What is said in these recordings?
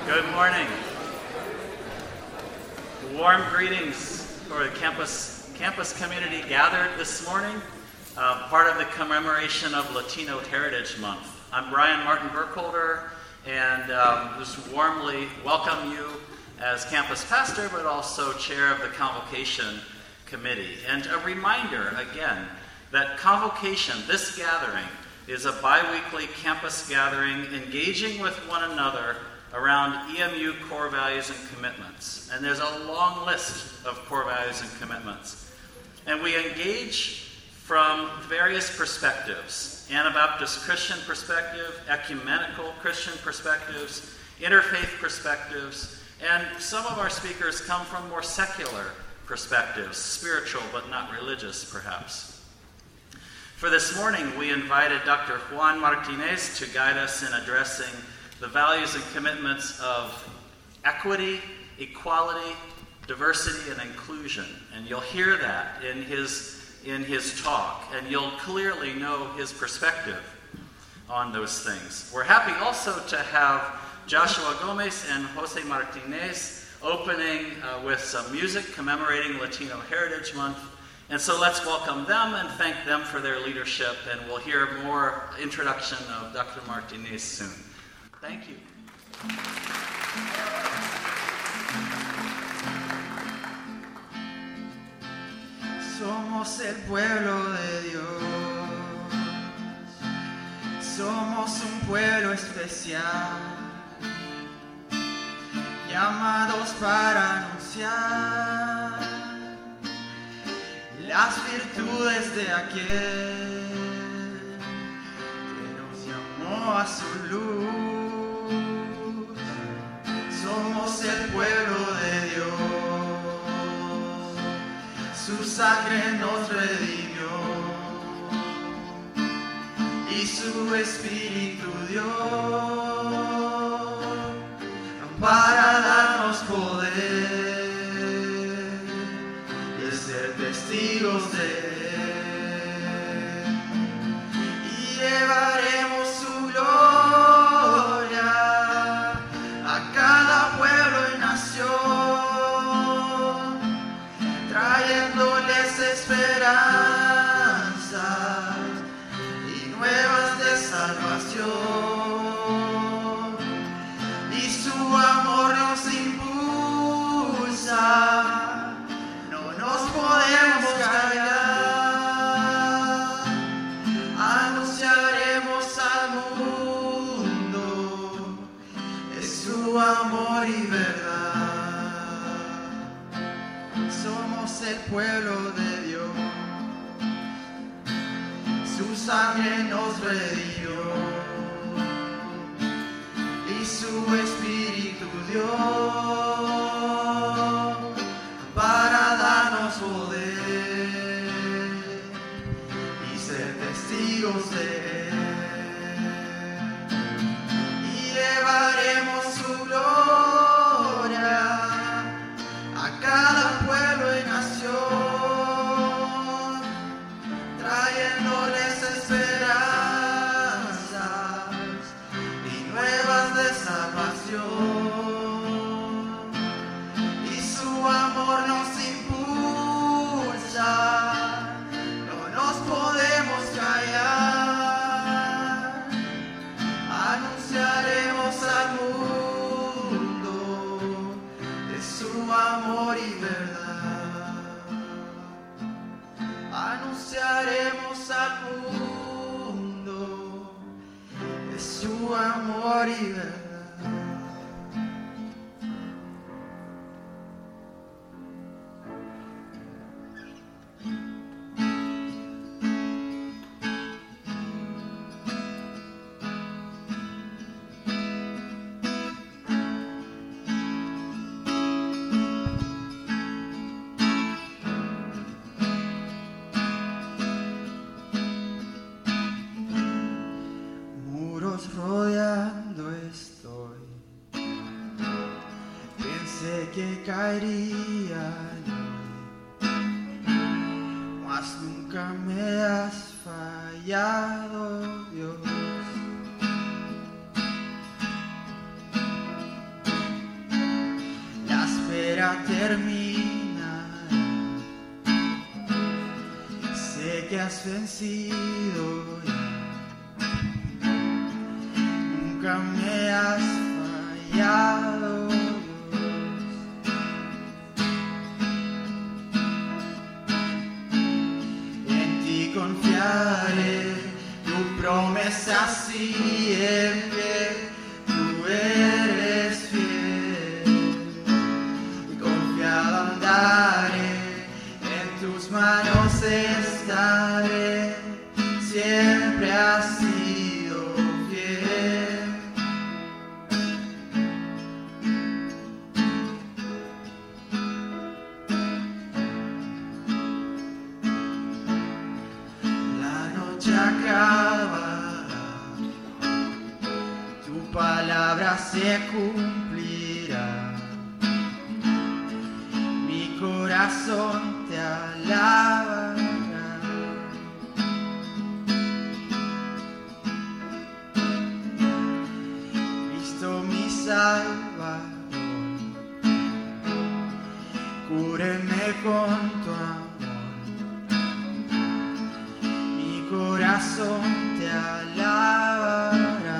Good morning. Warm greetings for the campus community gathered this morning, part of the commemoration of Latino Heritage Month. I'm Brian Martin Burkholder, and just warmly welcome you as campus pastor, but also chair of the Convocation Committee. And a reminder, again, that Convocation, this gathering, is a bi-weekly campus gathering engaging with one another around EMU core values and commitments. And there's a long list of core values and commitments. And we engage from various perspectives: Anabaptist Christian perspective, ecumenical Christian perspectives, interfaith perspectives, and some of our speakers come from more secular perspectives, spiritual but not religious perhaps. For this morning, we invited Dr. Juan Martinez to guide us in addressing the values and commitments of equity, equality, diversity, and inclusion. And you'll hear that in his talk, and you'll clearly know his perspective on those things. We're happy also to have Joshua Gomez and Jose Martinez opening with some music commemorating Latino Heritage Month. And so let's welcome them and thank them for their leadership, and we'll hear more introduction of Dr. Martinez soon. Thank you. Somos el pueblo de Dios, somos un pueblo especial, llamados para anunciar las virtudes de aquel que nos llamó a su luz. Somos el pueblo de Dios, su sangre nos redimió y su espíritu dio para darnos poder de ser testigos de Él, y llevaremos su gloria a cada pueblo y nación, trayéndoles esperanzas y nuevas de salvación, y su amor nos impulsa, no nos podemos callar, anunciaremos al mundo su amor y verdad. Somos el pueblo de Dios, su sangre nos redimió y su espíritu dio para darnos poder y ser testigos de Él, y llevaremos su gloria a cada pueblo y nación, trayéndoles esperanzas y nuevas de salvación, y su amor nos impulsa, no nos podemos callar, anunciaremos al mundo de su amor y verdad, anunciaremos al mundo de su amor y verdad. Rodeando estoy, pensé que caería hoy, mas nunca me has fallado, Dios. día terminará. Sé que has vencido ya. Nunca me has fallado, Dios. En ti confiaré, tu promesa siempre, tú eres fiel. Y confiado andaré, en tus manos estaré, siempre has sido fiel. La noche acabará, tu palabra se cumplirá. Mi corazón te alabará. Cristo mi Salvador, cúbreme con tu amor. Mi corazón te alabará.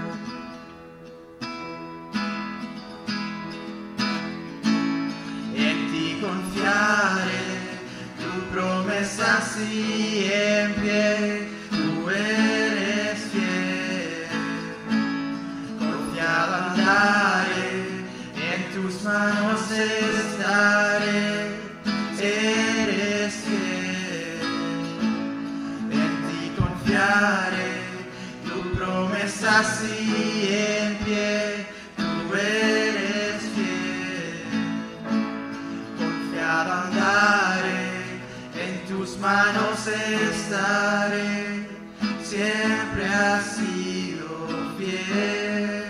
En ti confiaré, tu promesa siempre, tú eres fiel. Confiado andaré, en tus manos estaré, eres fiel. En ti confiaré, tu promesa siempre, tú eres fiel. Confiado andaré, en tus manos estaré, siempre has sido fiel.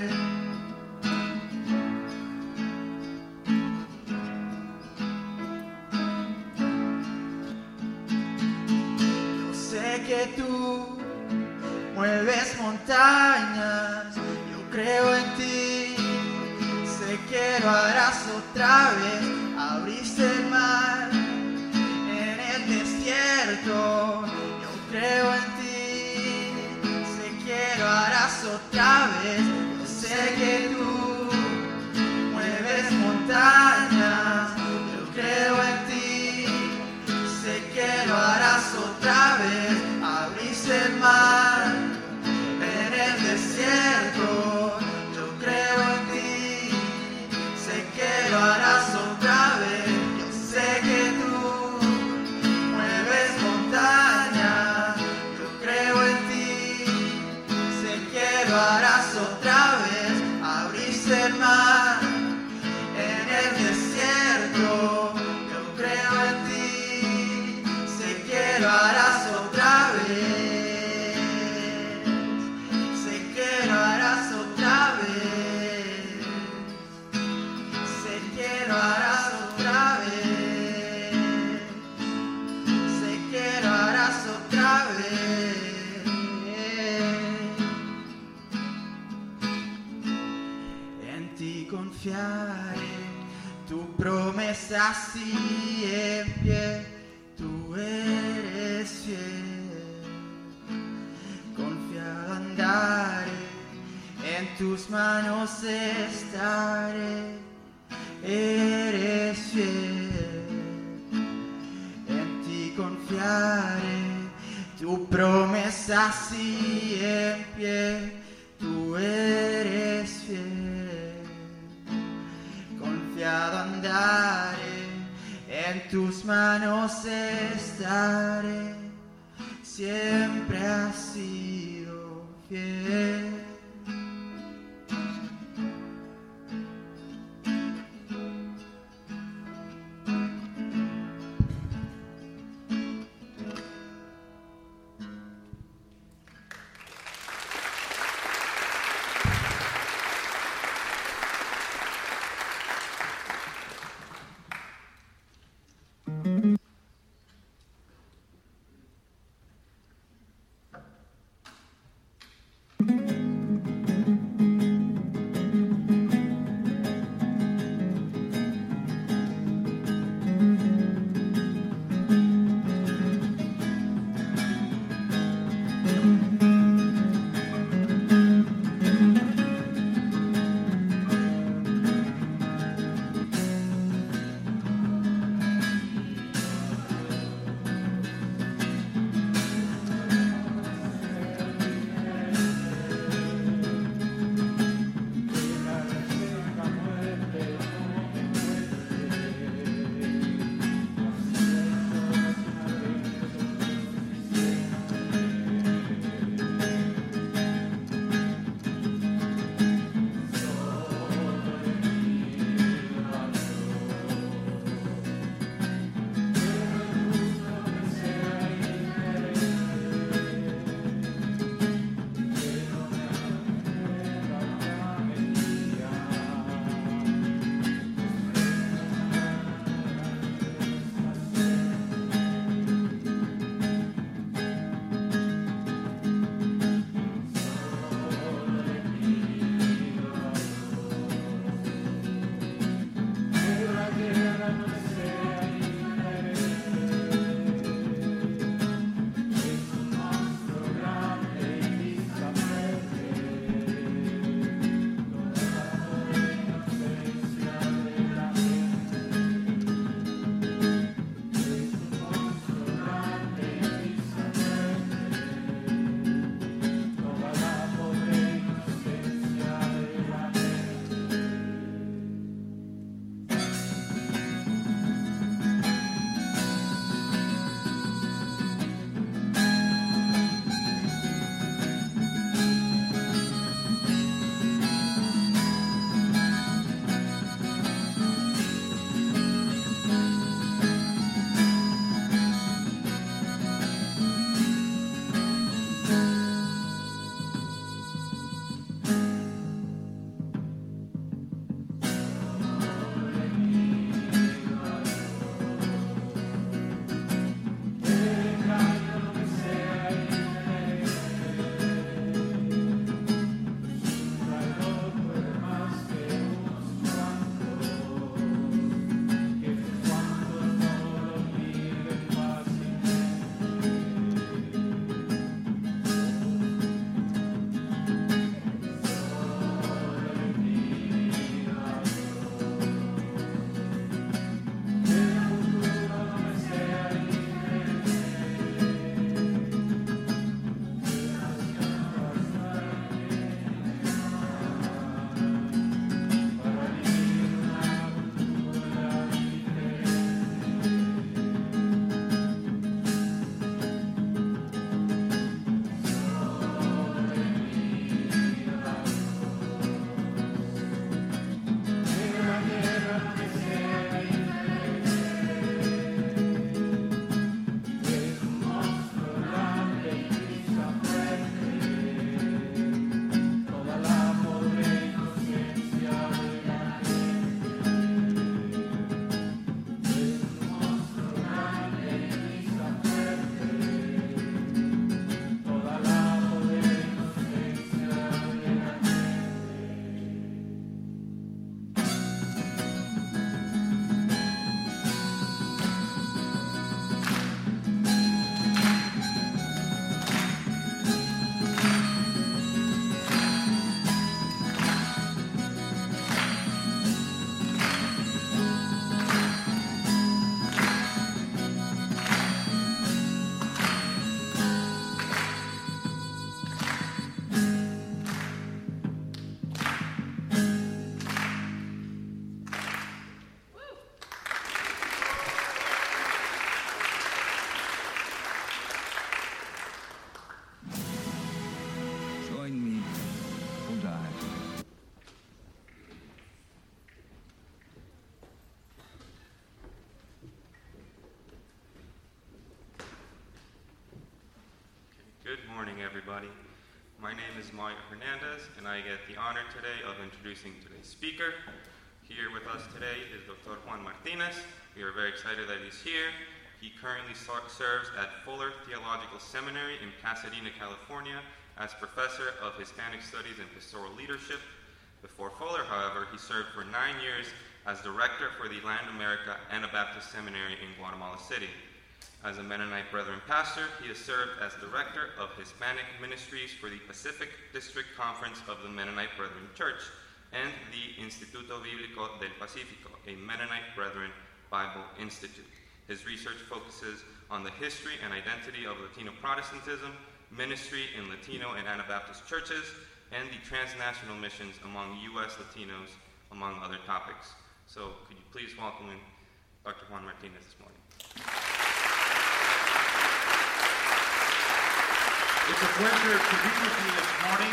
Yo sé que tú mueves montañas, yo creo en ti. Sé que lo harás otra vez, abriste el mar en el desierto. Yo creo en ti, sé que lo harás otra vez. Yo sé que tú mueves montañas, yo creo en ti. Sé que lo harás otra vez, abriste el mar en el desierto. Yo creo en ti, sé que lo harás otra vez. Yo sé que tú mueves montañas, yo creo en ti. Sé que lo harás otra vez, abriste el mar en el desierto. Yo creo en ti, sé que lo harás otra vez. Sé que lo harás otra vez. Sé que lo harás otra vez. Sé que lo harás otra vez. En ti confiaré, tu promesa siempre, tú eres fiel. Confiado andaré, en tus manos estaré, eres fiel. En ti confiaré, tu promesa siempre, tú eres fiel. Confiado andaré, en tus manos estaré, siempre has sido fiel. Good morning, everybody. My name is Mario Hernandez, and I get the honor today of introducing today's speaker. Here with us today is Dr. Juan Martinez. We are very excited that he's here. He currently serves at Fuller Theological Seminary in Pasadena, California, as Professor of Hispanic Studies and Pastoral Leadership. Before Fuller, however, he served for 9 years as Director for the Latin America Anabaptist Seminary in Guatemala City. As a Mennonite Brethren pastor, he has served as Director of Hispanic Ministries for the Pacific District Conference of the Mennonite Brethren Church and the Instituto Bíblico del Pacífico, a Mennonite Brethren Bible Institute. His research focuses on the history and identity of Latino Protestantism, ministry in Latino and Anabaptist churches, and the transnational missions among U.S. Latinos, among other topics. So could you please welcome in Dr. Juan Martinez this morning. It's a pleasure to be with you this morning.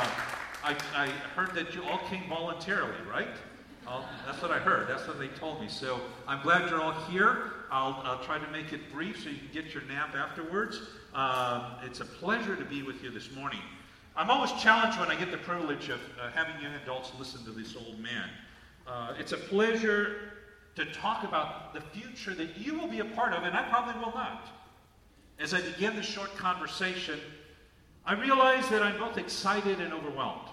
I heard that you all came voluntarily, right? That's what I heard. That's what they told me. So I'm glad you're all here. I'll try to make it brief so you can get your nap afterwards. It's a pleasure to be with you this morning. I'm always challenged when I get the privilege of having young adults listen to this old man. It's a pleasure to talk about the future that you will be a part of, and I probably will not. As I begin this short conversation, I realize that I'm both excited and overwhelmed.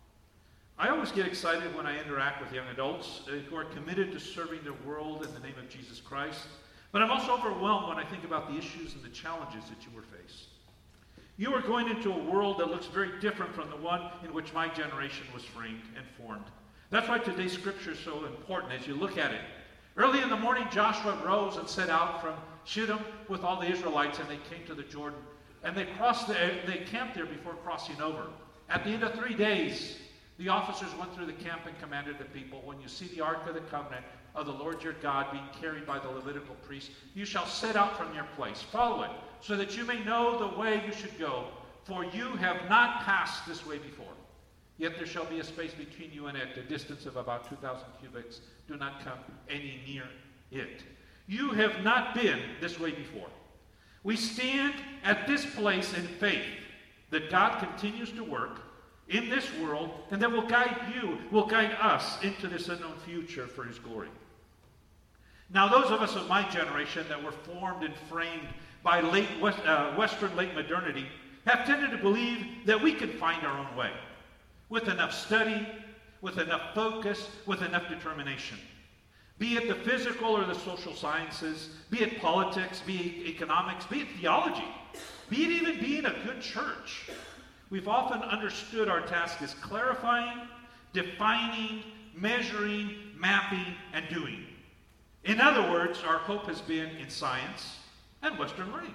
I always get excited when I interact with young adults who are committed to serving the world in the name of Jesus Christ. But I'm also overwhelmed when I think about the issues and the challenges that you will face. You are going into a world that looks very different from the one in which my generation was framed and formed. That's why today's scripture is so important as you look at it. Early in the morning, Joshua rose and set out from Shittim with all the Israelites, and they came to the Jordan. And they camped there before crossing over. At the end of 3 days, the officers went through the camp and commanded the people, when you see the Ark of the Covenant of the Lord your God being carried by the Levitical priests, you shall set out from your place. Follow it, so that you may know the way you should go, for you have not passed this way before. Yet there shall be a space between you and it, a distance of about 2,000 cubits. Do not come any near it. You have not been this way before. We stand at this place in faith that God continues to work in this world, and that will guide us into this unknown future for his glory. Now, those of us of my generation that were formed and framed by Western late modernity have tended to believe that we can find our own way, with enough study, with enough focus, with enough determination. Be it the physical or the social sciences, be it politics, be it economics, be it theology, be it even being a good church. We've often understood our task as clarifying, defining, measuring, mapping, and doing. In other words, our hope has been in science and Western learning.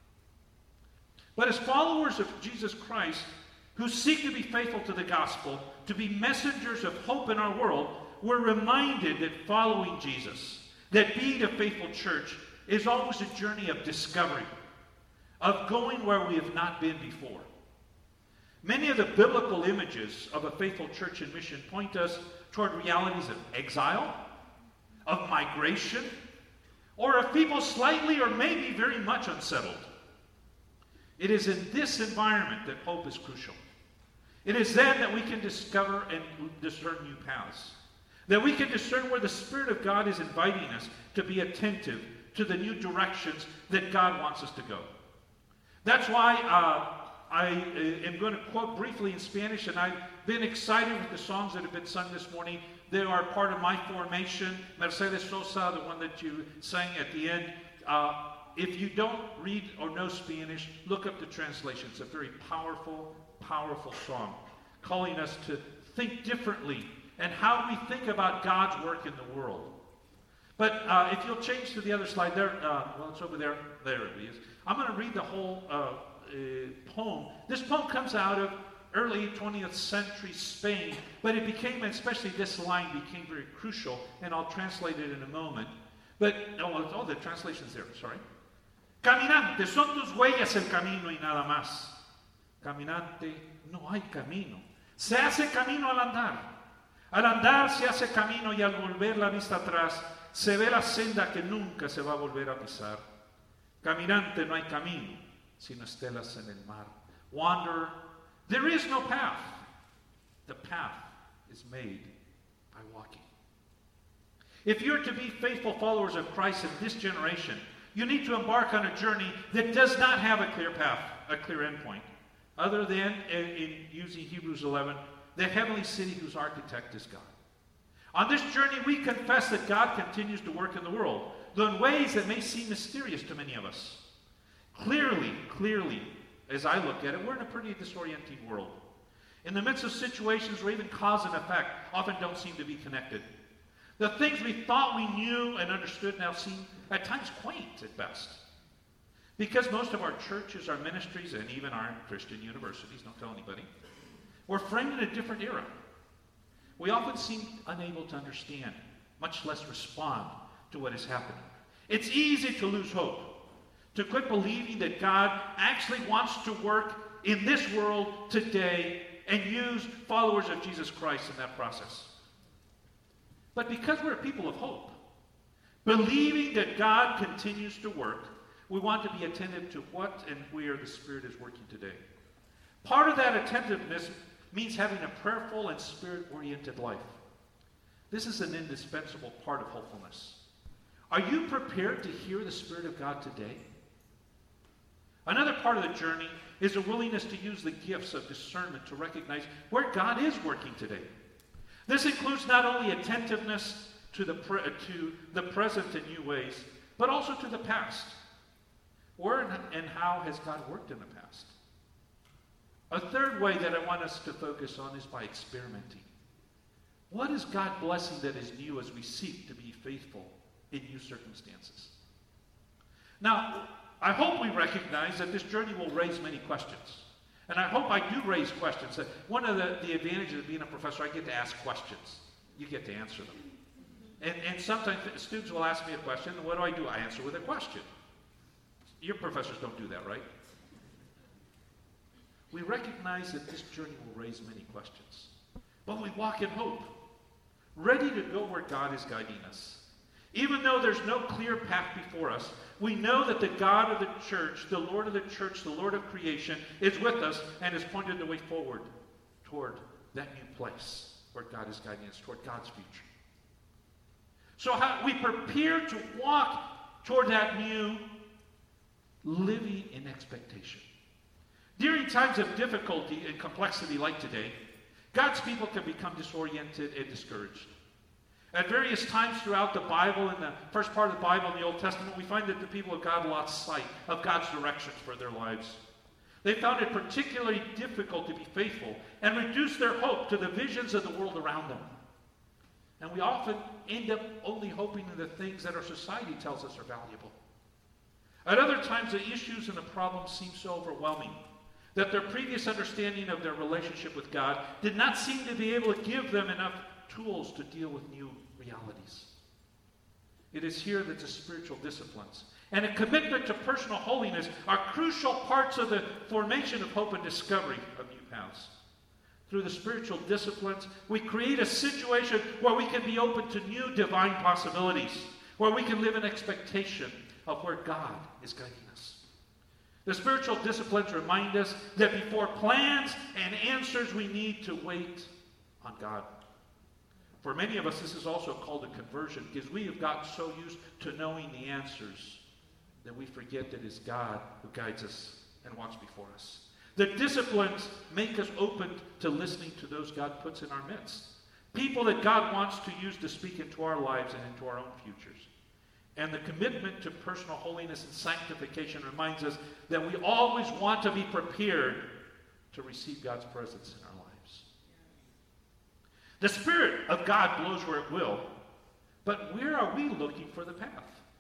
But as followers of Jesus Christ, who seek to be faithful to the gospel, to be messengers of hope in our world, we're reminded that following Jesus, that being a faithful church, is always a journey of discovery, of going where we have not been before. Many of the biblical images of a faithful church and mission point us toward realities of exile, of migration, or of people slightly or maybe very much unsettled. It is in this environment that hope is crucial. It is then that we can discover and discern new paths, that we can discern where the Spirit of God is inviting us to be attentive to the new directions that God wants us to go. That's why I am going to quote briefly in Spanish, and I've been excited with the songs that have been sung this morning. They are part of my formation. Mercedes Sosa, the one that you sang at the end. If you don't read or know Spanish, look up the translation. It's a very powerful, powerful song, calling us to think differently and how we think about God's work in the world. But if you'll change to the other slide there, well, it's over there. There it is. I'm going to read the whole poem. This poem comes out of early 20th century Spain, but it became, especially this line, became very crucial, and I'll translate it in a moment. But, the translation's there, sorry. Caminante, son tus huellas el camino y nada más. Caminante, no hay camino. Se hace camino al andar. Al andar se hace camino y al volver la vista atrás, se ve la senda que nunca se va a volver a pisar. Caminante, no hay camino. sino estelas en el mar. Wanderer, there is no path. The path is made by walking. If you're to be faithful followers of Christ in this generation, you need to embark on a journey that does not have a clear path, a clear endpoint, other than, in using Hebrews 11, the heavenly city whose architect is God. On this journey, we confess that God continues to work in the world, though in ways that may seem mysterious to many of us. Clearly, as I look at it, we're in a pretty disorienting world. In the midst of situations where even cause and effect often don't seem to be connected. The things we thought we knew and understood now seem at times quaint at best. Because most of our churches, our ministries, and even our Christian universities, don't tell anybody, were framed in a different era. We often seem unable to understand, much less respond to what is happening. It's easy to lose hope, to quit believing that God actually wants to work in this world today and use followers of Jesus Christ in that process. But because we're a people of hope, believing that God continues to work, we want to be attentive to what and where the Spirit is working today. Part of that attentiveness means having a prayerful and Spirit-oriented life. This is an indispensable part of hopefulness. Are you prepared to hear the Spirit of God today? Another part of the journey is a willingness to use the gifts of discernment to recognize where God is working today. This includes not only attentiveness to the present in new ways, but also to the past. Where and how has God worked in the past? A third way that I want us to focus on is by experimenting. What is God blessing that is new as we seek to be faithful in new circumstances? Now, I hope we recognize that this journey will raise many questions. And I hope I do raise questions. One of the advantages of being a professor, I get to ask questions. You get to answer them. And sometimes students will ask me a question, and what do? I answer with a question. Your professors don't do that, right? We recognize that this journey will raise many questions. But we walk in hope, ready to go where God is guiding us. Even though there's no clear path before us, we know that the God of the church, the Lord of creation, is with us and has pointed the way forward toward that new place where God is guiding us, toward God's future. So how we prepare to walk toward that new, living in expectation. During times of difficulty and complexity like today, God's people can become disoriented and discouraged. At various times throughout the Bible, in the first part of the Bible in the Old Testament, we find that the people of God lost sight of God's directions for their lives. They found it particularly difficult to be faithful and reduced their hope to the visions of the world around them. And we often end up only hoping in the things that our society tells us are valuable. At other times, the issues and the problems seem so overwhelming that their previous understanding of their relationship with God did not seem to be able to give them enough tools to deal with new realities. It is here that the spiritual disciplines and a commitment to personal holiness are crucial parts of the formation of hope and discovery of new paths. Through the spiritual disciplines, we create a situation where we can be open to new divine possibilities, where we can live in expectation of where God is guiding us. The spiritual disciplines remind us that before plans and answers, we need to wait on God. For many of us, this is also called a conversion, because we have gotten so used to knowing the answers that we forget that it's God who guides us and walks before us. The disciplines make us open to listening to those God puts in our midst. People that God wants to use to speak into our lives and into our own futures. And the commitment to personal holiness and sanctification reminds us that we always want to be prepared to receive God's presence in our lives. The Spirit of God blows where it will, but where are we looking for the path?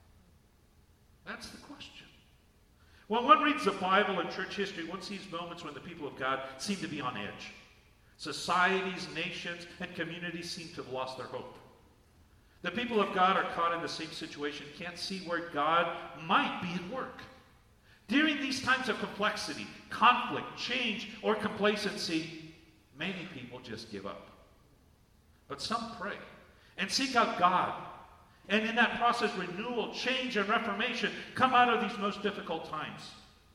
That's the question. When one reads the Bible and church history, one sees moments when the people of God seem to be on edge. Societies, nations, and communities seem to have lost their hope. The people of God are caught in the same situation, can't see where God might be at work. During these times of complexity, conflict, change, or complacency, many people just give up. But some pray and seek out God. And in that process, renewal, change, and reformation come out of these most difficult times.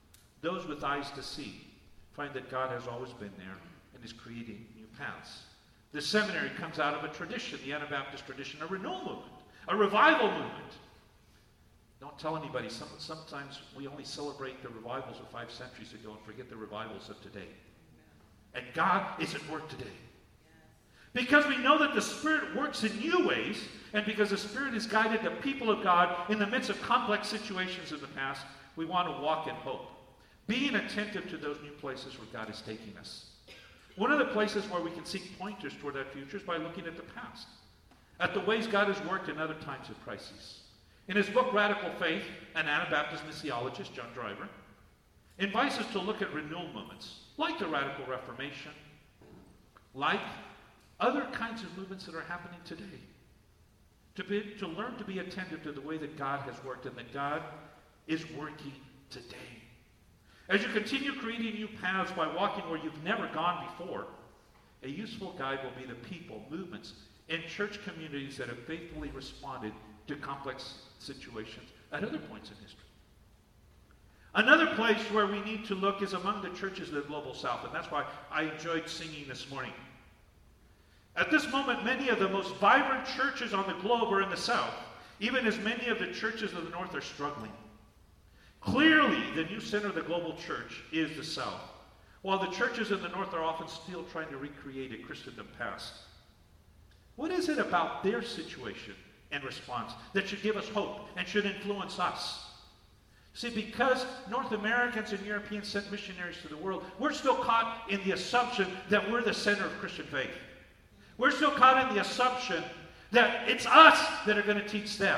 Those with eyes to see find that God has always been there and is creating new paths. The seminary comes out of a tradition, the Anabaptist tradition, a renewal movement, a revival movement. Don't tell anybody. Sometimes we only celebrate the revivals of 5 centuries ago and forget the revivals of today. And God is at work today. Because we know that the Spirit works in new ways, and because the Spirit has guided the people of God in the midst of complex situations in the past, we want to walk in hope, being attentive to those new places where God is taking us. One of the places where we can seek pointers toward that future is by looking at the past, at the ways God has worked in other times of crises. In his book, Radical Faith, an Anabaptist missiologist, John Driver, invites us to look at renewal movements, like the Radical Reformation, like other kinds of movements that are happening today, to learn to be attentive to the way that God has worked and that God is working today. As you continue creating new paths by walking where you've never gone before, a useful guide will be the people, movements, and church communities that have faithfully responded to complex situations at other points in history. Another place where we need to look is among the churches of the Global South, and that's why I enjoyed singing this morning. At this moment, many of the most vibrant churches on the globe are in the South, even as many of the churches of the North are struggling. Clearly, the new center of the global church is the South, while the churches in the North are often still trying to recreate a Christendom past. What is it about their situation and response that should give us hope and should influence us? See, because North Americans and Europeans sent missionaries to the world, we're still caught in the assumption that we're the center of Christian faith. We're still caught in the assumption that it's us that are going to teach them.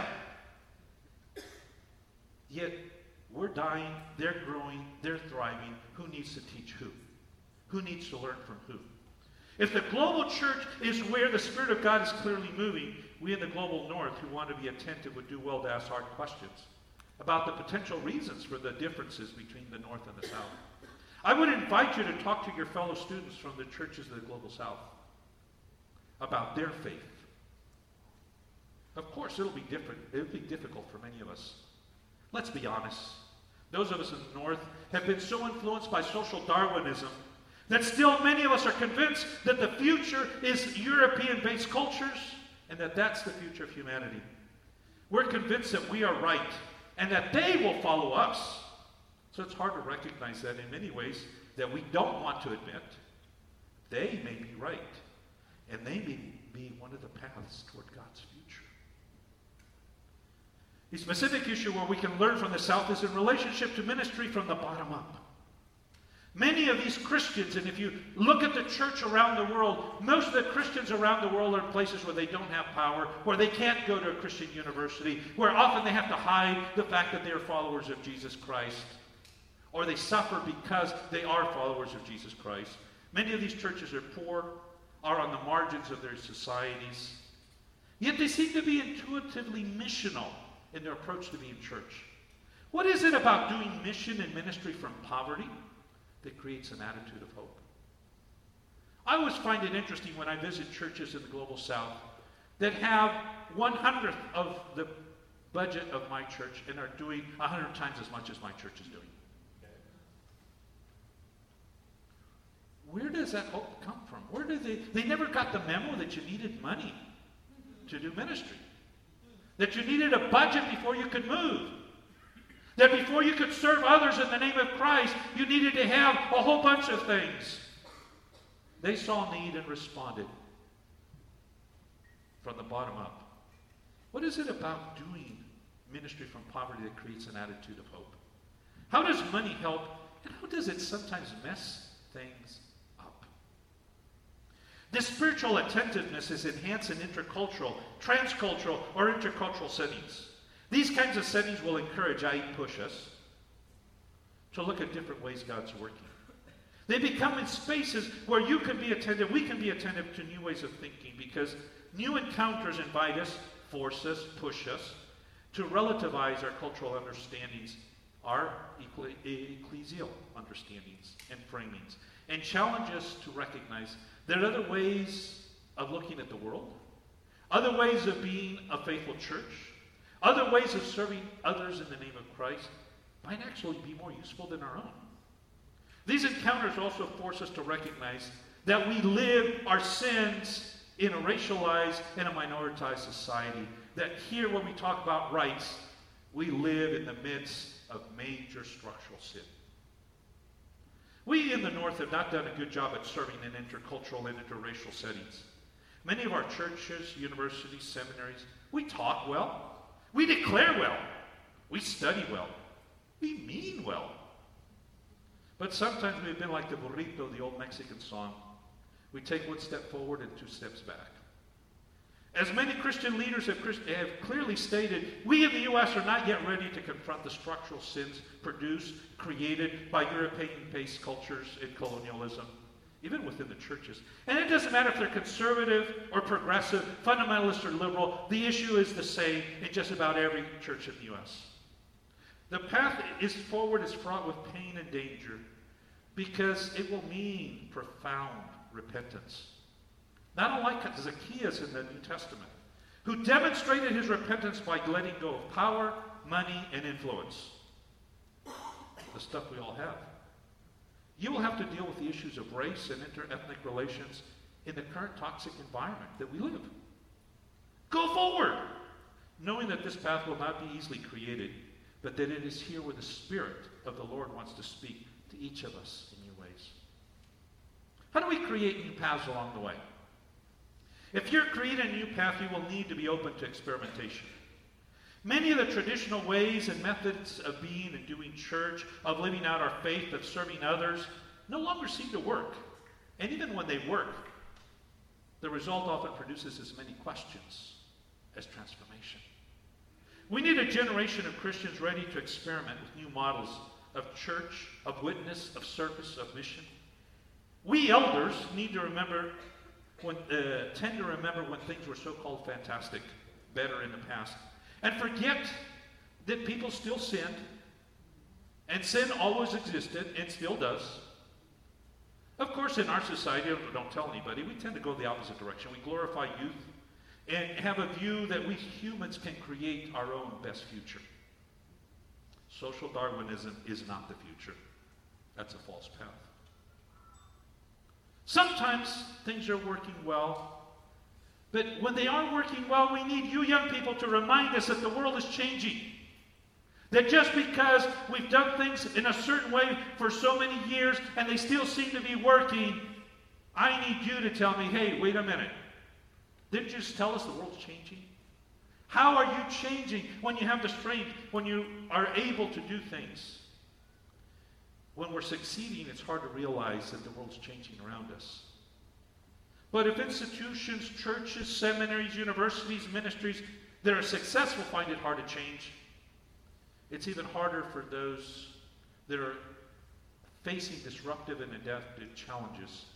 Yet, we're dying, they're growing, they're thriving. Who needs to teach who? Who needs to learn from who? If the global church is where the Spirit of God is clearly moving, we in the global North who want to be attentive would do well to ask hard questions about the potential reasons for the differences between the North and the South. I would invite you to talk to your fellow students from the churches of the global South about their faith. Of course, it'll be different. It'll be difficult for many of us. Let's be honest. Those of us in the North have been so influenced by social Darwinism that still many of us are convinced that the future is European-based cultures and that that's the future of humanity. We're convinced that we are right and that they will follow us. So it's hard to recognize that in many ways that we don't want to admit. They may be right, and they may be one of the paths toward God's future. The specific issue where we can learn from the South is in relationship to ministry from the bottom up. Many of these Christians, and if you look at the church around the world, most of the Christians around the world are in places where they don't have power, where they can't go to a Christian university, where often they have to hide the fact that they are followers of Jesus Christ, or they suffer because they are followers of Jesus Christ. Many of these churches are poor, are on the margins of their societies, yet they seem to be intuitively missional in their approach to being church. What is it about doing mission and ministry from poverty that creates an attitude of hope? I always find it interesting when I visit churches in the global South that have 1/100th of the budget of my church and are doing 100 times as much as my church is doing. Where does that hope come from? Where do they never got the memo that you needed money to do ministry. That you needed a budget before you could move. That before you could serve others in the name of Christ, you needed to have a whole bunch of things. They saw need and responded from the bottom up. What is it about doing ministry from poverty that creates an attitude of hope? How does money help, and how does it sometimes mess things up? This spiritual attentiveness is enhanced in intercultural, transcultural, or intercultural settings. These kinds of settings will encourage, i.e. push us, to look at different ways God's working. They become in spaces where you can be attentive, we can be attentive to new ways of thinking, because new encounters invite us, force us, push us to relativize our cultural understandings, our ecclesial understandings and framings, and challenge us to recognize that other ways of looking at the world, other ways of being a faithful church, other ways of serving others in the name of Christ might actually be more useful than our own. These encounters also force us to recognize that we live our sins in a racialized and a minoritized society. That here, when we talk about rights, we live in the midst of major structural sin. We in the North have not done a good job at serving in intercultural and interracial settings. Many of our churches, universities, seminaries, we talk well, we declare well, we study well, we mean well. But sometimes we've been like the burrito, the old Mexican song. We take one step forward and 2 steps back. As many Christian leaders have clearly stated, we in the U.S. are not yet ready to confront the structural sins created by European-based cultures and colonialism, even within the churches. And it doesn't matter if they're conservative or progressive, fundamentalist or liberal, the issue is the same in just about every church in the U.S. The path forward is fraught with pain and danger because it will mean profound repentance. Not unlike Zacchaeus in the New Testament, who demonstrated his repentance by letting go of power, money, and influence. The stuff we all have. You will have to deal with the issues of race and inter-ethnic relations in the current toxic environment that we live. Go forward, knowing that this path will not be easily created, but that it is here where the Spirit of the Lord wants to speak to each of us in new ways. How do we create new paths along the way? If you're creating a new path, you will need to be open to experimentation. Many of the traditional ways and methods of being and doing church, of living out our faith, of serving others, no longer seem to work. And even when they work, the result often produces as many questions as transformation. We need a generation of Christians ready to experiment with new models of church, of witness, of service, of mission. We elders need to tend to remember when things were so-called fantastic, better in the past, and forget that people still sinned, and sin always existed and still does. Of course, in our society, don't tell anybody, we tend to go the opposite direction. We glorify youth and have a view that we humans can create our own best future. Social Darwinism is not the future. That's a false path. Sometimes things are working well, but when they are working well, we need you young people to remind us that the world is changing. That just because we've done things in a certain way for so many years and they still seem to be working, I need you to tell me, hey, wait a minute. Didn't you just tell us the world's changing? How are you changing when you have the strength, when you are able to do things? When we're succeeding, it's hard to realize that the world's changing around us. But if institutions, churches, seminaries, universities, ministries that are successful find it hard to change, it's even harder for those that are facing disruptive and adaptive challenges.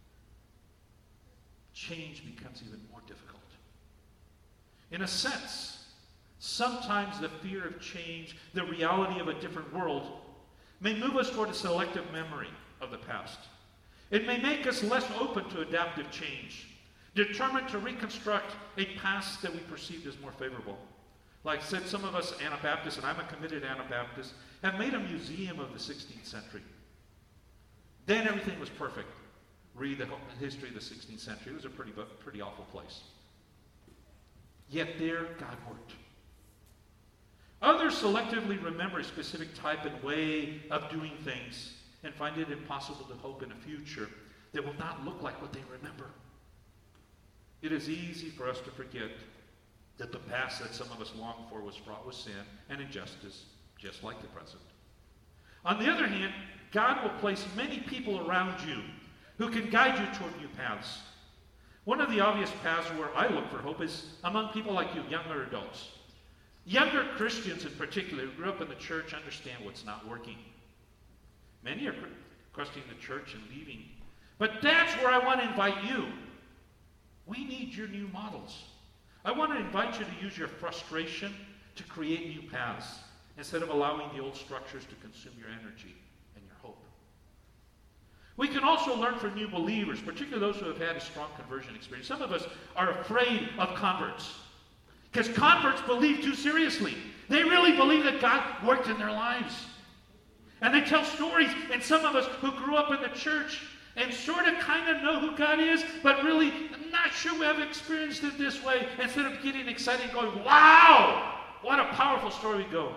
Change becomes even more difficult. In a sense, sometimes the fear of change, the reality of a different world, may move us toward a selective memory of the past. It may make us less open to adaptive change, determined to reconstruct a past that we perceived as more favorable. Like I said, some of us Anabaptists, and I'm a committed Anabaptist, have made a museum of the 16th century. Then everything was perfect. Read the history of the 16th century. It was a pretty awful place. Yet there, God worked. Others selectively remember a specific type and way of doing things and find it impossible to hope in a future that will not look like what they remember. It is easy for us to forget that the past that some of us long for was fraught with sin and injustice, just like the present. On the other hand, God will place many people around you who can guide you toward new paths. One of the obvious paths where I look for hope is among people like you, younger adults. Younger Christians in particular who grew up in the church understand what's not working. Many are questioning the church and leaving. But that's where I want to invite you. We need your new models. I want to invite you to use your frustration to create new paths instead of allowing the old structures to consume your energy and your hope. We can also learn from new believers, particularly those who have had a strong conversion experience. Some of us are afraid of converts because converts believe too seriously. They really believe that God worked in their lives. And they tell stories, and some of us who grew up in the church and sort of kind of know who God is, but really not sure we have experienced it this way, instead of getting excited and going, wow, what a powerful story, we go,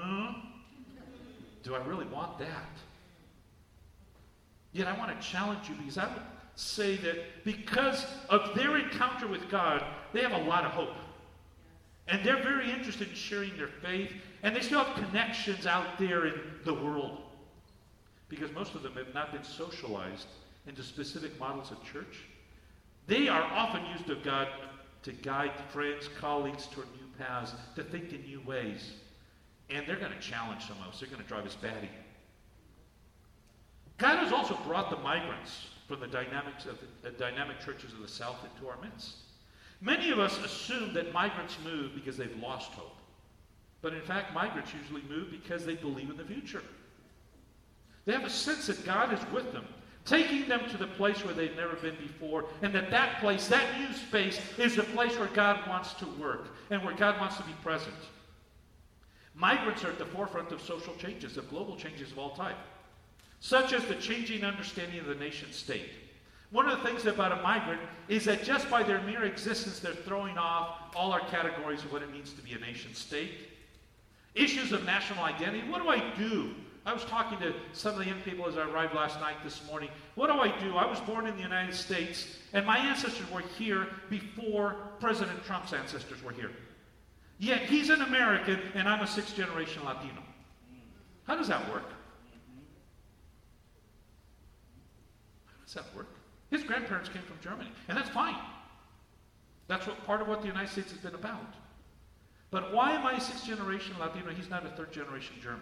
do I really want that? Yet I want to challenge you, because I would say that because of their encounter with God, they have a lot of hope. And they're very interested in sharing their faith, and they still have connections out there in the world. Because most of them have not been socialized into specific models of church. They are often used of God to guide friends, colleagues toward new paths, to think in new ways. And they're going to challenge some of us. They're going to drive us batty. God has also brought the migrants from the dynamic churches of the South into our midst. Many of us assume that migrants move because they've lost hope. But in fact, migrants usually move because they believe in the future. They have a sense that God is with them, taking them to the place where they've never been before, and that place, that new space, is the place where God wants to work and where God wants to be present. Migrants are at the forefront of social changes, of global changes of all type, such as the changing understanding of the nation state. One of the things about a migrant is that just by their mere existence, they're throwing off all our categories of what it means to be a nation state. Issues of national identity. What do I do? I was talking to some of the young people as I arrived last night this morning. What do I do? I was born in the United States, and my ancestors were here before President Trump's ancestors were here. Yet he's an American, and I'm a sixth-generation Latino. How does that work? How does that work? His grandparents came from Germany, and that's fine. That's part of what the United States has been about. But why am I a sixth-generation Latino? He's not a third-generation German.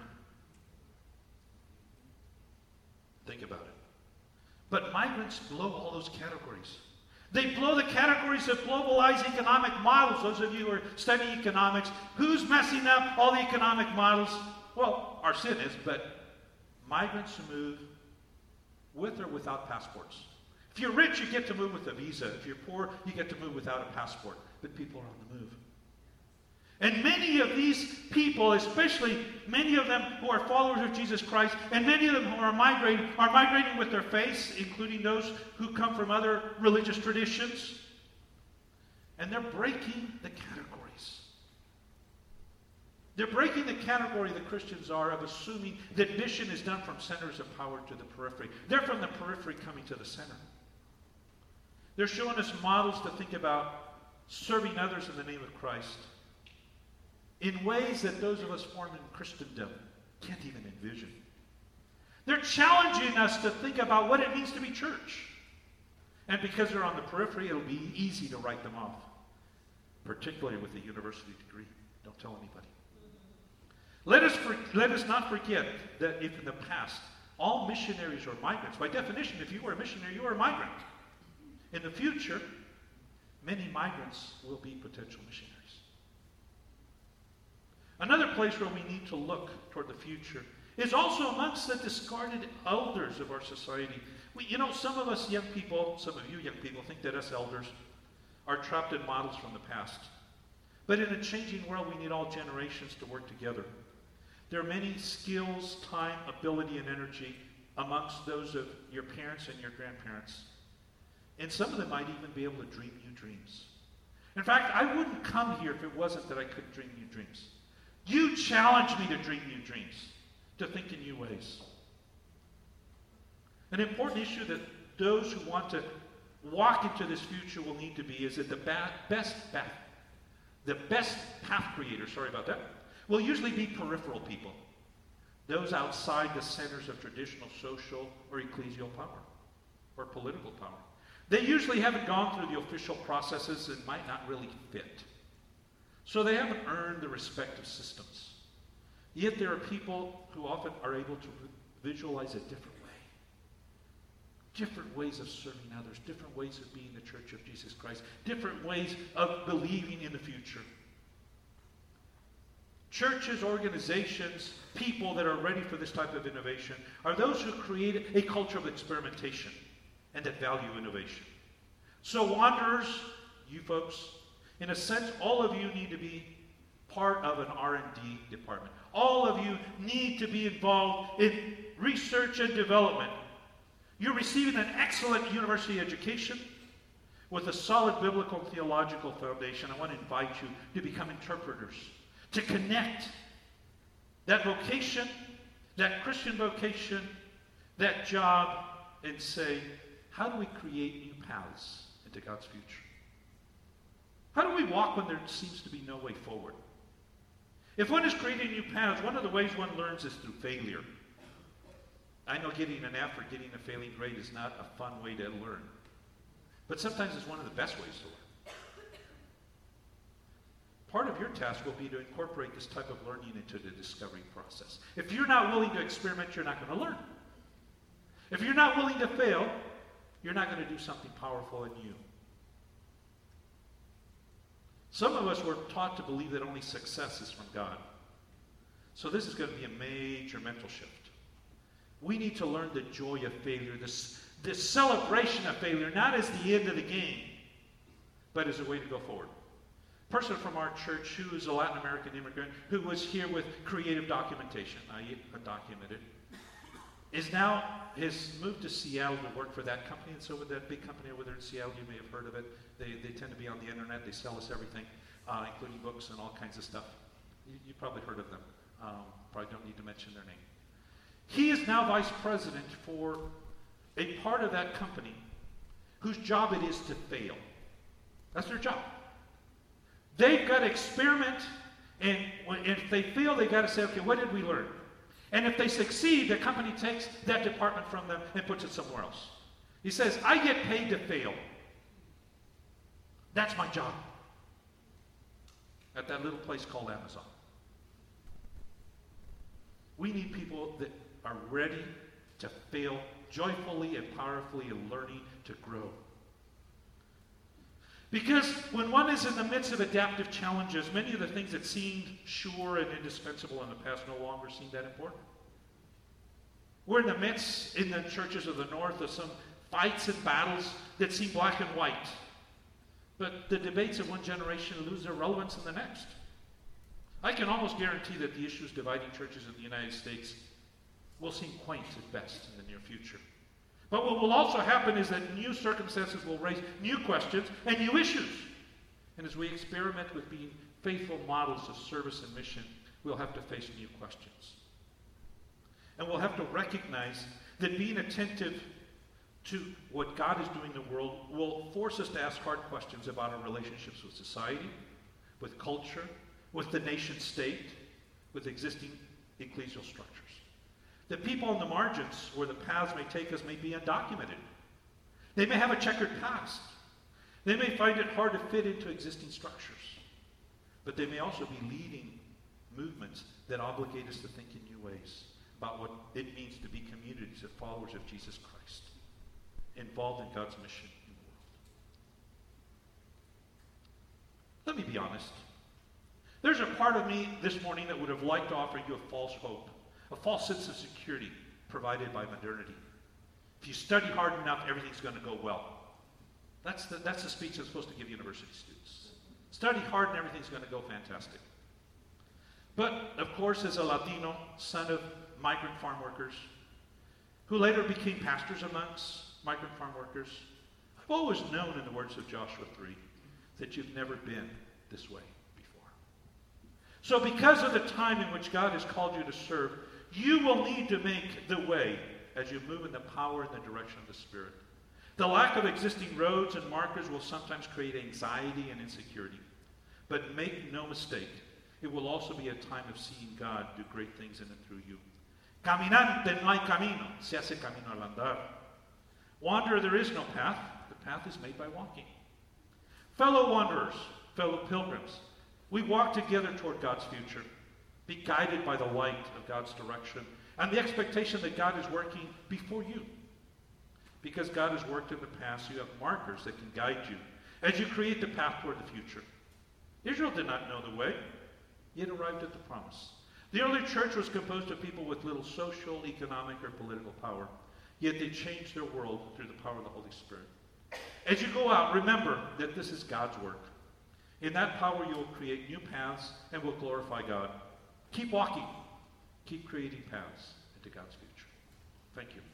Think about it. But migrants blow all those categories. They blow the categories of globalized economic models. Those of you who are studying economics, who's messing up all the economic models? Well, our sin is, but migrants who move with or without passports. If you're rich, you get to move with a visa. If you're poor, you get to move without a passport. But people are on the move. And many of these people, especially many of them who are followers of Jesus Christ, and many of them who are migrating with their faith, including those who come from other religious traditions. And they're breaking the categories. They're breaking the category the Christians are of assuming that mission is done from centers of power to the periphery. They're from the periphery coming to the center. They're showing us models to think about serving others in the name of Christ in ways that those of us formed in Christendom can't even envision. They're challenging us to think about what it means to be church. And because they're on the periphery, it'll be easy to write them off, particularly with a university degree. Don't tell anybody. Let us not forget that if in the past all missionaries are migrants, by definition, if you were a missionary, you were a migrant. In the future, many migrants will be potential missionaries. Another place where we need to look toward the future is also amongst the discarded elders of our society. Some of us young people, some of you young people, think that us elders are trapped in models from the past. But in a changing world, we need all generations to work together. There are many skills, time, ability, and energy amongst those of your parents and your grandparents. And some of them might even be able to dream new dreams. In fact, I wouldn't come here if it wasn't that I could dream new dreams. You challenge me to dream new dreams, to think in new ways. An important issue that those who want to walk into this future will need to be is that the best path creators, will usually be peripheral people. Those outside the centers of traditional social or ecclesial power or political power. They usually haven't gone through the official processes and might not really fit. So they haven't earned the respect of systems. Yet there are people who often are able to visualize a different way. Different ways of serving others, different ways of being the Church of Jesus Christ, different ways of believing in the future. Churches, organizations, people that are ready for this type of innovation are those who create a culture of experimentation and that value innovation. So wanderers, you folks, in a sense, all of you need to be part of an R&D department. All of you need to be involved in research and development. You're receiving an excellent university education with a solid biblical and theological foundation. I want to invite you to become interpreters, to connect that vocation, that Christian vocation, that job, and say, how do we create new paths into God's future? How do we walk when there seems to be no way forward? If one is creating new paths, one of the ways one learns is through failure. I know getting an F or getting a failing grade is not a fun way to learn, but sometimes it's one of the best ways to learn. Part of your task will be to incorporate this type of learning into the discovery process. If you're not willing to experiment, you're not going to learn. If you're not willing to fail, you're not going to do something powerful in you. Some of us were taught to believe that only success is from God. So this is going to be a major mental shift. We need to learn the joy of failure, this celebration of failure, not as the end of the game, but as a way to go forward. A person from our church who is a Latin American immigrant who was here with creative documentation, I documented, has moved to Seattle to work for that company. And so with that big company over there in Seattle, you may have heard of it. They tend to be on the internet. They sell us everything, including books and all kinds of stuff. You probably heard of them. Probably don't need to mention their name. He is now vice president for a part of that company whose job it is to fail. That's their job. They've got to experiment, and if they fail, they've got to say, okay, what did we learn? And if they succeed, the company takes that department from them and puts it somewhere else. He says, I get paid to fail. That's my job. At that little place called Amazon. We need people that are ready to fail joyfully and powerfully and learning to grow. Because when one is in the midst of adaptive challenges, many of the things that seemed sure and indispensable in the past no longer seem that important. We're in the midst, in the churches of the North, of some fights and battles that seem black and white. But the debates of one generation lose their relevance in the next. I can almost guarantee that the issues dividing churches in the United States will seem quaint at best in the near future. But what will also happen is that new circumstances will raise new questions and new issues. And as we experiment with being faithful models of service and mission, we'll have to face new questions. And we'll have to recognize that being attentive to what God is doing in the world will force us to ask hard questions about our relationships with society, with culture, with the nation state, with existing ecclesial structures. The people on the margins where the paths may take us may be undocumented. They may have a checkered past. They may find it hard to fit into existing structures. But they may also be leading movements that obligate us to think in new ways about what it means to be communities of followers of Jesus Christ, involved in God's mission in the world. Let me be honest. There's a part of me this morning that would have liked to offer you a false hope, a false sense of security provided by modernity. If you study hard enough, everything's going to go well. That's the speech I'm supposed to give university students. Study hard and everything's going to go fantastic. But, of course, as a Latino, son of migrant farm workers, who later became pastors amongst migrant farm workers, I've always known, in the words of Joshua 3, that you've never been this way before. So because of the time in which God has called you to serve, you will need to make the way as you move in the power and the direction of the Spirit. The lack of existing roads and markers will sometimes create anxiety and insecurity. But make no mistake, it will also be a time of seeing God do great things in and through you. Caminante no hay camino, se hace camino al andar. Wanderer, there is no path. The path is made by walking. Fellow wanderers, fellow pilgrims, we walk together toward God's future. Be guided by the light of God's direction and the expectation that God is working before you. Because God has worked in the past, you have markers that can guide you as you create the path toward the future. Israel did not know the way, yet arrived at the promise. The early church was composed of people with little social, economic, or political power, yet they changed their world through the power of the Holy Spirit. As you go out, remember that this is God's work. In that power, you will create new paths and will glorify God. Keep walking. Keep creating paths into God's future. Thank you.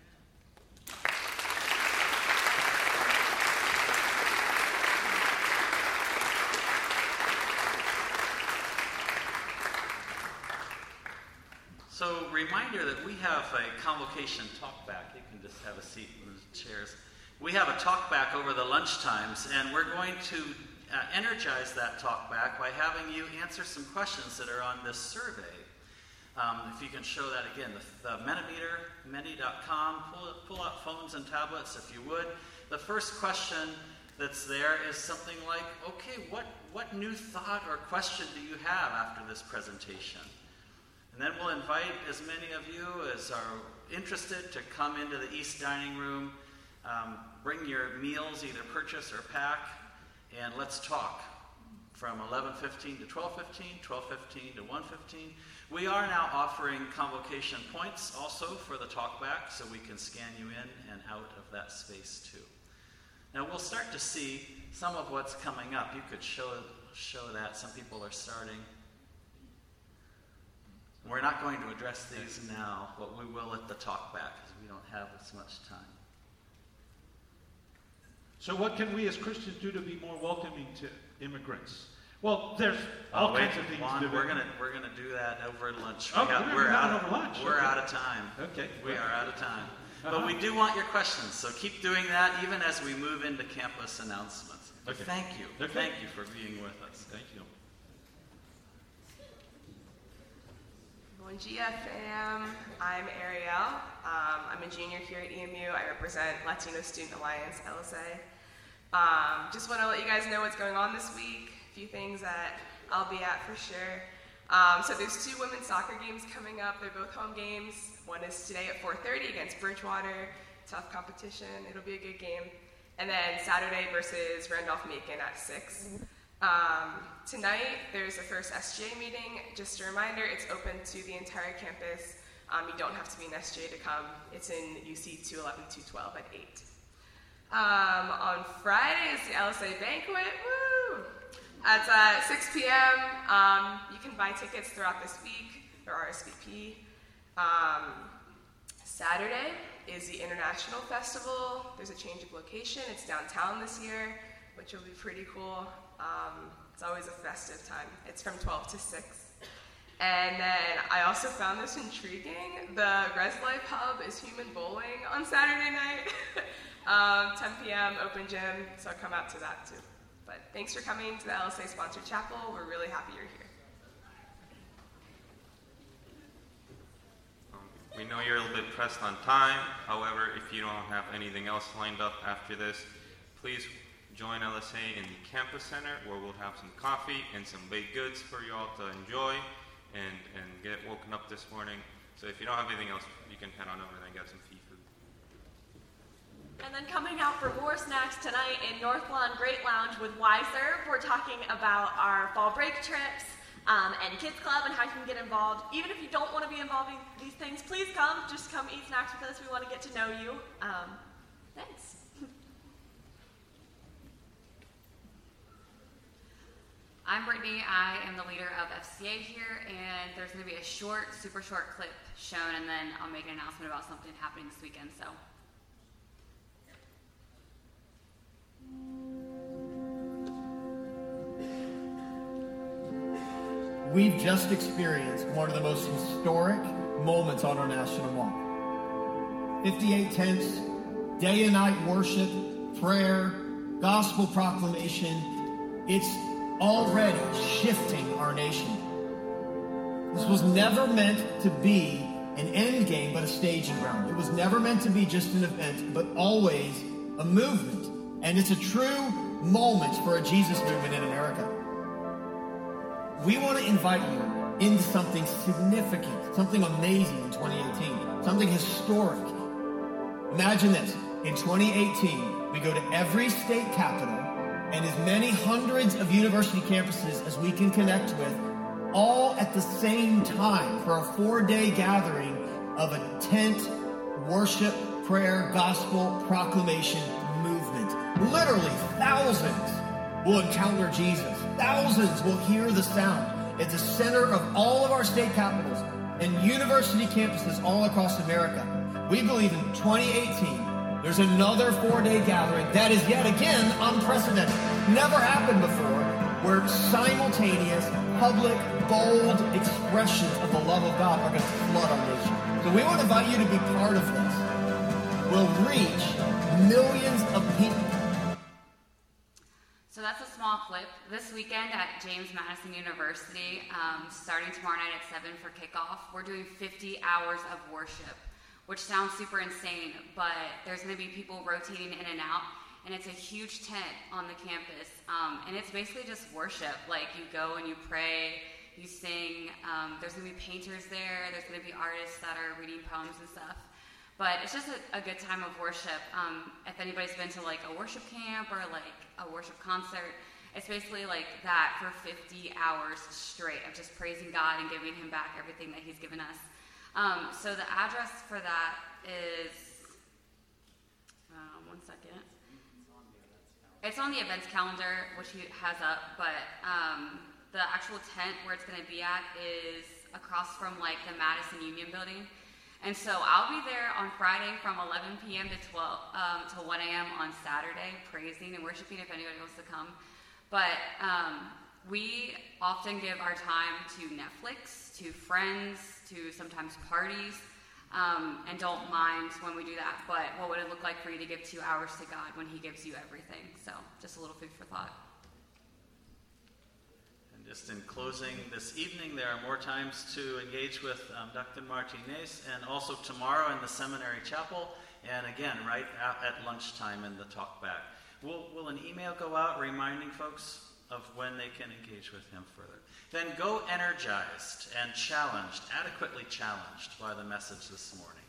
So, reminder that we have a convocation talkback. You can just have a seat in the chairs. We have a talkback over the lunch times, and we're going to energize that talkback by having you answer some questions that are on this survey. If you can show that again, the Mentimeter, menti.com, pull out phones and tablets if you would. The first question that's there is something like, okay, what new thought or question do you have after this presentation? And then we'll invite as many of you as are interested to come into the East Dining Room, bring your meals, either purchase or pack, and let's talk from 11:15 to 12:15, 12:15 to 1:15. We are now offering convocation points also for the talkback, so we can scan you in and out of that space too. Now we'll start to see some of what's coming up. You could show that. Some people are starting. We're not going to address these now, but we will at the talkback because we don't have as much time. So what can we as Christians do to be more welcoming to immigrants? Well, there's all kinds of things Juan, to do. we're gonna do that over lunch. We're out over lunch. We're out of time. Okay. We are out of time. But we do want your questions, so keep doing that even as we move into campus announcements. Okay. Thank you. Okay. Thank you for being with us. Thank you. Bom dia, fam. I'm Ariel. I'm a junior here at EMU. I represent Latino Student Alliance, LSA. Just want to let you guys know what's going on this week. A few things that I'll be at for sure. So there's 2 women's soccer games coming up. They're both home games. One is today at 4:30 against Bridgewater. Tough competition. It'll be a good game. And then Saturday versus Randolph-Macon at 6. Tonight, there's the first SGA meeting. Just a reminder, it's open to the entire campus. You don't have to be an SGA to come. It's in UC 211, 212 at 8. On Friday is the LSA banquet. Woo! It's at 6 p.m. You can buy tickets throughout this week or RSVP. Saturday is the International Festival. There's a change of location. It's downtown this year, which will be pretty cool. It's always a festive time. It's from 12 to 6. And then I also found this intriguing. The Res Life Hub is human bowling on Saturday night. 10 p.m. open gym, so come out to that too. But thanks for coming to the LSA sponsored chapel. We're really happy you're here. We know you're a little bit pressed on time. However, if you don't have anything else lined up after this, please join LSA in the campus center where we'll have some coffee and some baked goods for you all to enjoy and get woken up this morning. So if you don't have anything else, you can head on over there and get some seafood. And then coming out for more snacks tonight in North Lawn Great Lounge with Wiser, we're talking about our fall break trips and Kids Club and how you can get involved. Even if you don't want to be involved in these things, please come. Just come eat snacks with us. We want to get to know you. Thanks. I'm Brittany. I am the leader of FCA here, and there's going to be a super short clip shown, and then I'll make an announcement about something happening this weekend. So. We've just experienced one of the most historic moments on our national walk. 58 tents, day and night worship, prayer, gospel proclamation. It's already shifting our nation. This was never meant to be an end game, but a staging ground. It was never meant to be just an event, but always a movement. And it's a true moment for a Jesus movement in America. We want to invite you into something significant, something amazing in 2018, something historic. Imagine this. In 2018, we go to every state capital and as many hundreds of university campuses as we can connect with, all at the same time for a 4-day gathering of a tent, worship, prayer, gospel, proclamation movement. Literally thousands will encounter Jesus. thousands will hear the sound at the center of all of our state capitals and university campuses all across America. We believe in 2018, there's another 4-day gathering that is yet again unprecedented. Never happened before, where simultaneous, public, bold expressions of the love of God are going to flood our nation. So we want to invite you to be part of this. We'll reach millions of people. So that's a small clip. This weekend at James Madison University, starting tomorrow night at 7 for kickoff, we're doing 50 hours of worship, which sounds super insane, but there's going to be people rotating in and out, and it's a huge tent on the campus, and it's basically just worship. Like, you go and you pray, you sing, there's going to be painters there's going to be artists that are reading poems and stuff. But it's just a good time of worship. If anybody's been to like a worship camp or like a worship concert, it's basically like that for 50 hours straight of just praising God and giving Him back everything that He's given us. So the address for that is, one second. It's on the events calendar, which he has up, but the actual tent where it's going to be at is across from like the Madison Union Building. And so I'll be there on Friday from 11 p.m. to 1 a.m. on Saturday, praising and worshiping if anybody wants to come. But we often give our time to Netflix, to friends, to sometimes parties, and don't mind when we do that. But what would it look like for you to give 2 hours to God when He gives you everything? So just a little food for thought. Just in closing, this evening there are more times to engage with Dr. Martinez, and also tomorrow in the seminary chapel, and again right at lunchtime in the talk back. Will an email go out reminding folks of when they can engage with him further? Then go energized and challenged, adequately challenged by the message this morning.